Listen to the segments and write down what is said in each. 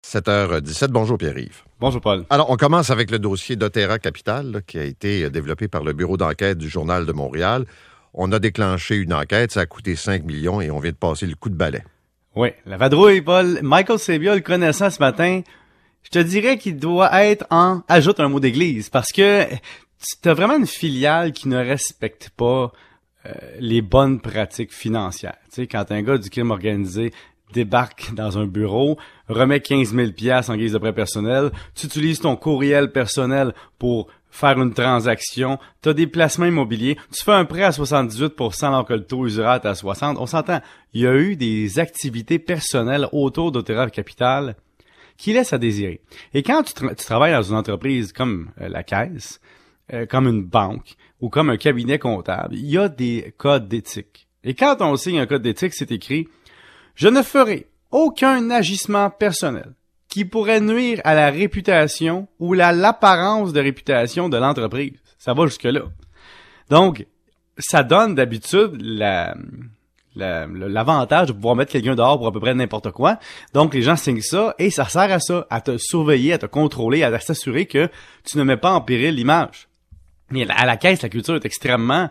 7h17. Bonjour Pierre-Yves. Bonjour Paul. Alors, on commence avec le dossier d'Otera Capital là, qui a été développé par le bureau d'enquête du Journal de Montréal. On a déclenché une enquête, ça a coûté 5 millions et on vient de passer le coup de balai. Oui, la vadrouille, Paul. Michael Sabia, le connaissant ce matin, je te dirais qu'il doit être en ajoute un mot d'église parce que t'as vraiment une filiale qui ne respecte pas les bonnes pratiques financières. Tu sais, quand un gars du crime organisé débarque dans un bureau, remet 15 000 $ en guise de prêt personnel, tu utilises ton courriel personnel pour faire une transaction, tu as des placements immobiliers, tu fais un prêt à 78% alors que le taux usuraire est à 60%. On s'entend, il y a eu des activités personnelles autour d'Otera Capital qui laissent à désirer. Et quand tu travailles dans une entreprise comme la Caisse, comme une banque ou comme un cabinet comptable, il y a des codes d'éthique. Et quand on signe un code d'éthique, c'est écrit « Je ne ferai aucun agissement personnel qui pourrait nuire à la réputation ou l'apparence de réputation de l'entreprise. » Ça va jusque-là. Donc, ça donne d'habitude l'avantage de pouvoir mettre quelqu'un dehors pour à peu près n'importe quoi. Donc, les gens signent ça et ça sert à ça, à te surveiller, à te contrôler, à s'assurer que tu ne mets pas en péril l'image. Mais à la Caisse, la culture est extrêmement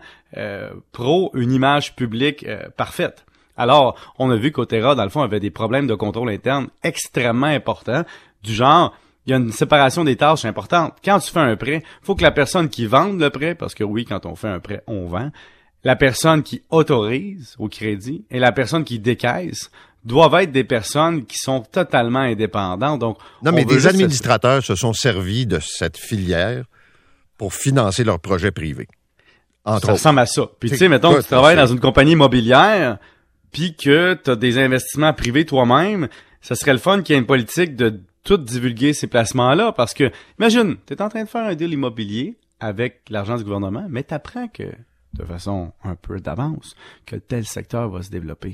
pro une image publique parfaite. Alors, on a vu qu'Otera, dans le fond, avait des problèmes de contrôle interne extrêmement importants, du genre, il y a une séparation des tâches importante. Quand tu fais un prêt, faut que la personne qui vende le prêt, parce que oui, quand on fait un prêt, on vend, la personne qui autorise au crédit et la personne qui décaisse doivent être des personnes qui sont totalement indépendantes. Donc, non, mais des administrateurs se sont servis de cette filière pour financer leurs projets privés. Ça ressemble à ça. Puis tu sais, mettons que tu travailles dans une compagnie immobilière, puis que tu as des investissements privés toi-même, ça serait le fun qu'il y ait une politique de tout divulguer ces placements-là, parce que, imagine, tu es en train de faire un deal immobilier avec l'argent du gouvernement, mais tu apprends que, de façon un peu d'avance, que tel secteur va se développer.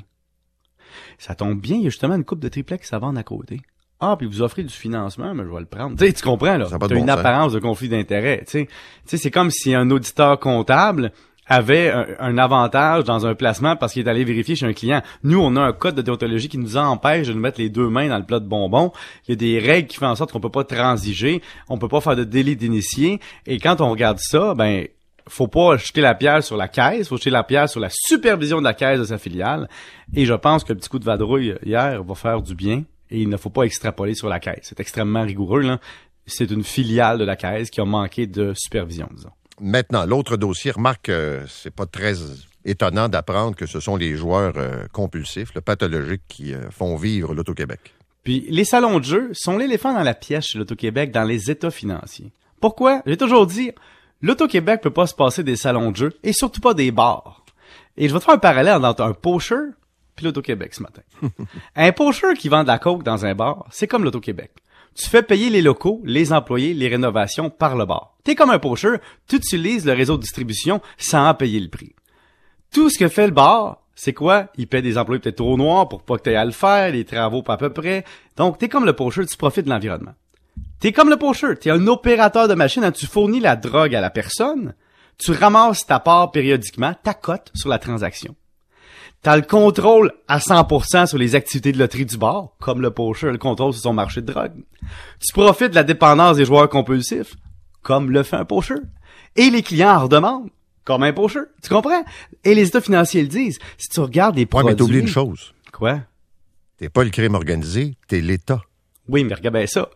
Ça tombe bien, il y a justement une couple de triplex à vendre à côté. Ah, puis vous offrez du financement, mais je vais le prendre. Tu sais, tu comprends, là? Tu as une apparence de conflit d'intérêt. Tu sais, c'est comme si un auditeur comptable avait un avantage dans un placement parce qu'il est allé vérifier chez un client. Nous, on a un code de déontologie qui nous empêche de nous mettre les deux mains dans le plat de bonbons. Il y a des règles qui font en sorte qu'on peut pas transiger, on peut pas faire de délit d'initié. Et quand on regarde ça, ben, faut pas jeter la pierre sur la Caisse, faut jeter la pierre sur la supervision de la Caisse de sa filiale. Et je pense que le petit coup de vadrouille hier va faire du bien. Et il ne faut pas extrapoler sur la Caisse. C'est extrêmement rigoureux, là. C'est une filiale de la Caisse qui a manqué de supervision, disons. Maintenant, l'autre dossier, remarque, c'est pas très étonnant d'apprendre que ce sont les joueurs compulsifs, pathologiques, qui font vivre l'Auto-Québec. Puis, les salons de jeu sont l'éléphant dans la pièce chez l'Auto-Québec dans les états financiers. Pourquoi? J'ai toujours dit, l'Auto-Québec peut pas se passer des salons de jeu et surtout pas des bars. Et je vais te faire un parallèle entre un pocher puis l'Auto-Québec ce matin. Un pocher qui vend de la coke dans un bar, c'est comme l'Auto-Québec. Tu fais payer les locaux, les employés, les rénovations par le bar. T'es comme un pocher, tu utilises le réseau de distribution sans payer le prix. Tout ce que fait le bar, c'est quoi? Il paie des employés peut-être au noir pour pas que t'aies à le faire, les travaux pas à peu près. Donc, t'es comme le pocher, tu profites de l'environnement. T'es comme le pocher, t'es un opérateur de machine, hein, tu fournis la drogue à la personne, tu ramasses ta part périodiquement, ta cote sur la transaction. T'as le contrôle à 100% sur les activités de loterie du bar, comme le pocher, le contrôle sur son marché de drogue. Tu profites de la dépendance des joueurs compulsifs, comme le fait un pocher. Et les clients en redemandent, comme un pocher. Tu comprends? Et les états financiers le disent. Si tu regardes les produits... Ouais, mais t'oublies une chose. Quoi? T'es pas le crime organisé, t'es l'État. Oui, mais regarde bien ça.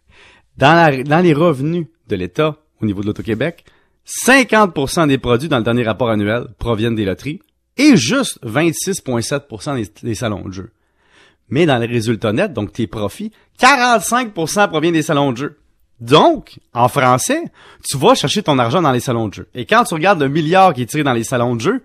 Dans les revenus de l'État, au niveau de l'Auto-Québec, 50% des produits dans le dernier rapport annuel proviennent des loteries, et juste 26,7% des salons de jeu. Mais dans les résultats nets, donc tes profits, 45% provient des salons de jeu. Donc, en français, tu vas chercher ton argent dans les salons de jeu. Et quand tu regardes le milliard qui est tiré dans les salons de jeu,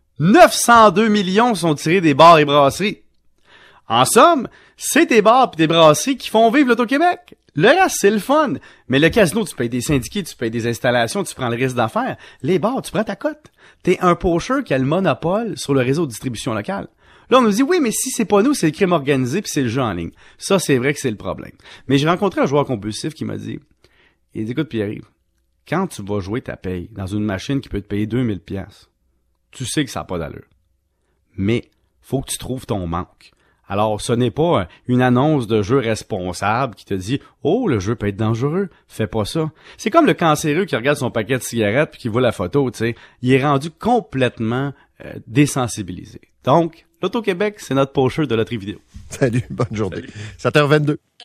902 millions sont tirés des bars et brasseries. En somme, c'est tes bars et tes brasseries qui font vivre l'Auto-Québec. Le reste, c'est le fun. Mais le casino, tu payes des syndiqués, tu payes des installations, tu prends le risque d'affaires. Les bars, tu prends ta cote. T'es un pocher qui a le monopole sur le réseau de distribution locale. Là, on nous dit, oui, mais si c'est pas nous, c'est le crime organisé puis c'est le jeu en ligne. Ça, c'est vrai que c'est le problème. Mais j'ai rencontré un joueur compulsif qui m'a dit, il dit, écoute, Pierre-Yves, quand tu vas jouer ta paye dans une machine qui peut te payer 2000 $, tu sais que ça n'a pas d'allure. Mais, faut que tu trouves ton manque. Alors, ce n'est pas une annonce de jeu responsable qui te dit « Oh, le jeu peut être dangereux, fais pas ça. » C'est comme le cancéreux qui regarde son paquet de cigarettes puis qui voit la photo, tu sais. Il est rendu complètement désensibilisé. Donc, Loto-Québec, c'est notre pocheur de loterie vidéo. Salut, bonne journée. 7h22.